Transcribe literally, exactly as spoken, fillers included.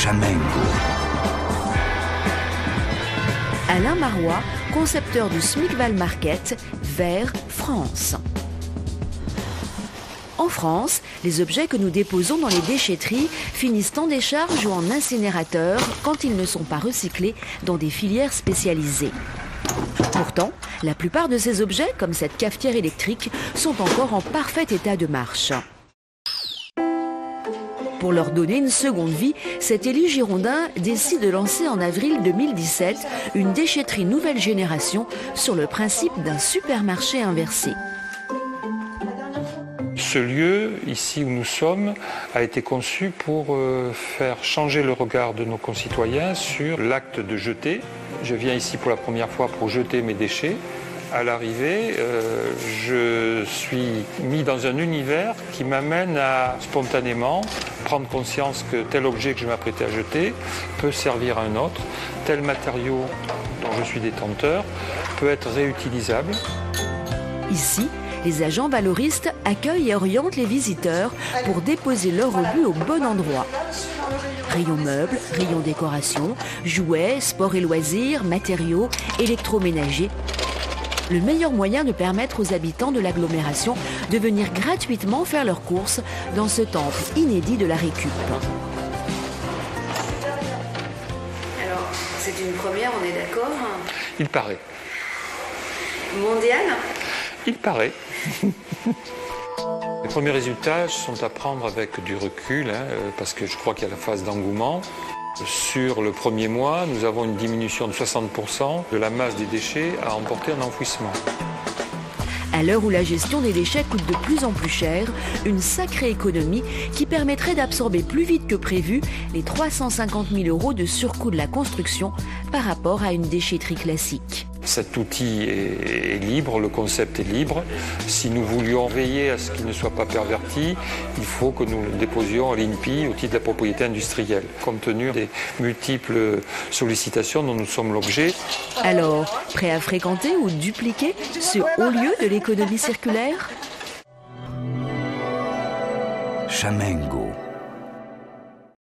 Chamengo. Alain Marois, concepteur du Smicval Market, Vert, France. En France, les objets que nous déposons dans les déchetteries finissent en décharge ou en incinérateur quand ils ne sont pas recyclés dans des filières spécialisées. Pourtant, la plupart de ces objets, comme cette cafetière électrique, sont encore en parfait état de marche. Pour leur donner une seconde vie, cet élu girondin décide de lancer en avril deux mille dix-sept une déchetterie nouvelle génération sur le principe d'un supermarché inversé. Ce lieu, ici où nous sommes, a été conçu pour euh, faire changer le regard de nos concitoyens sur l'acte de jeter. Je viens ici pour la première fois pour jeter mes déchets. À l'arrivée, euh, je suis mis dans un univers qui m'amène à spontanément prendre conscience que tel objet que je m'apprêtais à jeter peut servir à un autre. Tel matériau dont je suis détenteur peut être réutilisable. Ici, les agents valoristes accueillent et orientent les visiteurs pour déposer leur rebut au bon endroit. Rayon meubles, rayon décoration, jouets, sport et loisirs, matériaux, électroménagers. Le meilleur moyen de permettre aux habitants de l'agglomération de venir gratuitement faire leurs courses dans ce temple inédit de la récup. Alors, c'est une première, on est d'accord? Il paraît. Mondiale? Il paraît. Les premiers résultats sont à prendre avec du recul, hein, parce que je crois qu'il y a la phase d'engouement. Sur le premier mois, nous avons une diminution de soixante pour cent de la masse des déchets à emporter en enfouissement. À l'heure où la gestion des déchets coûte de plus en plus cher, une sacrée économie qui permettrait d'absorber plus vite que prévu les trois cent cinquante mille euros de surcoût de la construction par rapport à une déchetterie classique. Cet outil est, est libre, le concept est libre. Si nous voulions veiller à ce qu'il ne soit pas perverti, il faut que nous le déposions à l'I N P I au titre de la propriété industrielle, compte tenu des multiples sollicitations dont nous sommes l'objet. Alors, prêt à fréquenter ou dupliquer ce haut lieu de l'économie circulaire? Chamengo.